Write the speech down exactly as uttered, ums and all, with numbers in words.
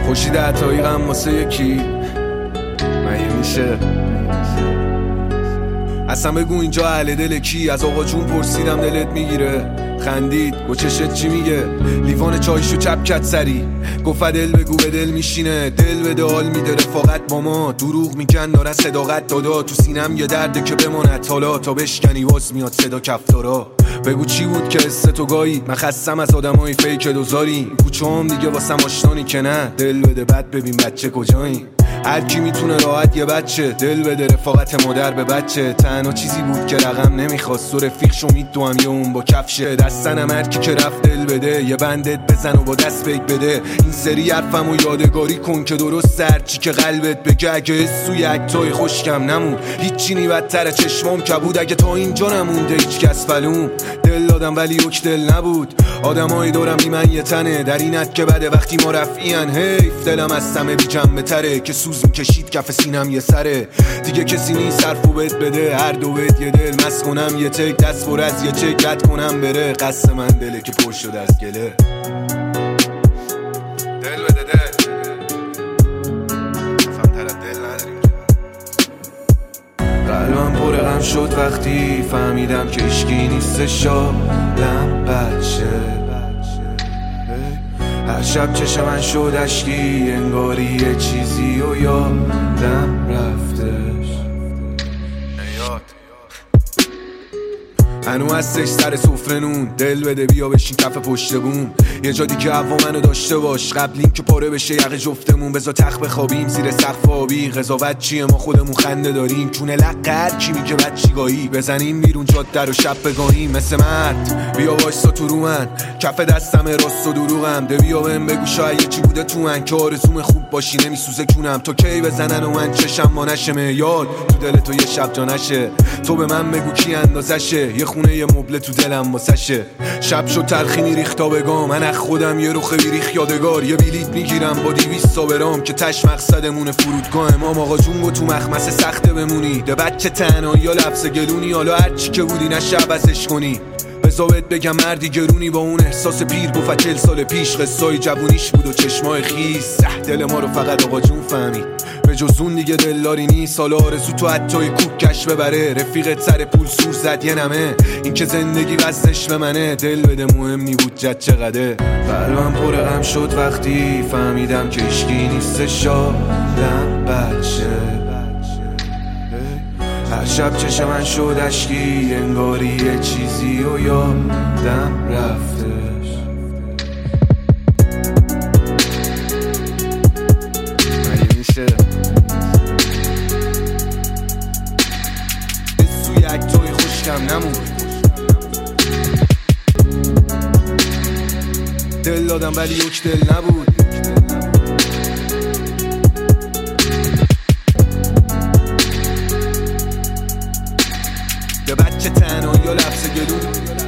خوشی عطایی غم واسه یکی مگه میشه؟ اصلا بگو اینجا اهل دل کی؟ از آقا جون پرسیدم دلت میگیره؟ خندید گو چشت چی میگه؟ لیوان چایشو چپ کت سری گفت دل بگو به دل میشینه. دل به دل میده رفاقت با ما، دروغ میگن دارن صداقت دادا. تو سینم یه درده که بماند حالا تا بشکنی واس میاد صدا کفتارا. بگو چی بود که حس تو گایی؟ من خستم از آدمای فیک دوزاری. کوچه هم دیگه واسم آشنانی که نه. دل بده بد ببین بچه کجایی. هر کی میتونه راحت یه بچه دل بده رفاقت مادر به بچه. تنها چیزی بود که رقم نمیخواست و رفیق شمید تو هم یه اون با کفشه. دستنم هر کی که رفت دل بده یه بندت بزن و با دست بیک بده. این سری حرفم و یادگاری کن که درست هرچی که قلبت بگه. اگه سوی اکتای خوشکم نمون هیچی نی بدتر چشمام کبود. اگه تا اینجا نمونده هیچ کس فلوم. دل دادم ولی یک دل نبود. آدمای دورم بی من یه تنه در اینت که بده وقتی ما رفعین. حیف دلم از سمه بی جنبه تره که سوز میکشید کف سینم یه سره. دیگه کسی نیست حرفو بهت بده هر دو بهت یه دل مست کنم. یه تک دست پر از یه چک رد کنم بره. قصد من دله که پر شده از گله. دل بده دل افهم تر دل نداریم. قلبم پر غم شد وقتی فهمیدم که اشکی نیست شالم بچه. هر شب چشم من شد اشکی انگاری یه چیزی و یادم رفتش. نیاد هنو هستش سر سفره نون. دل بده بیا بشین کف پشت بوم. یه جا دیگه هوا منو داشته باش قبل این که پاره بشه یقه جفتمون. بذار تخت بخوابیم زیر سقف آبی. قضاوت چیه ما خودمون خنده داریم. چونه لقر کی میگه بچیگاهی. بزنیم بیرون جاده رو شب بگاهیم مثل مرد. بیا وایسا تو رو من کف دستم راست و دروغم. ده بیا بهم بگو شاید یه چی بوده تو من که آرزوم خوب باشی نمیسوزه کونم. تو کی بزنن و من چشم ما نشه یاد تو دل تو یه شب جا نشه. تو به من بگو کی اندازشه یه خونه یه مبله تو دلم واسشه. شب شد تلخینی ریختا بگام من خودم یه روخه بیریخ یادگار. یه بلیت میگیرم با دیویست سابرام که تش مقصدمونه فرودگاه امام آقا جون گو تو مخمس سخته بمونی. ده بچه تنهایی یا لفظ گلونی حالا هرچی که بودی نشه عوضش کنی. بذارت بگم مردی گرونی با اون احساس پیر گفت چل سال پیش. قصای جوونیش بود و چشمای خیس. دل ما رو فقط آقا جون فهمید. به جز اون دیگه دلداری نیست. حالا آرزو تو حتی کوک کش ببره. رفیقت سر پول سور زد یه نمه. این که زندگی وزنش به منه. دل بده مهم نی بود جد چقدره. قلبم پر غم شد وقتی فهمیدم که اشکی نیست شالم بچه. هر شب چشم من شد اشکی انگاری یه چیزی و یادم رفتش. مگه میشه؟ سوی اکتای خوشکم نمون. دل دادم ولی یک دل نبود. یه بچه تنهایی یا لفظ گلون.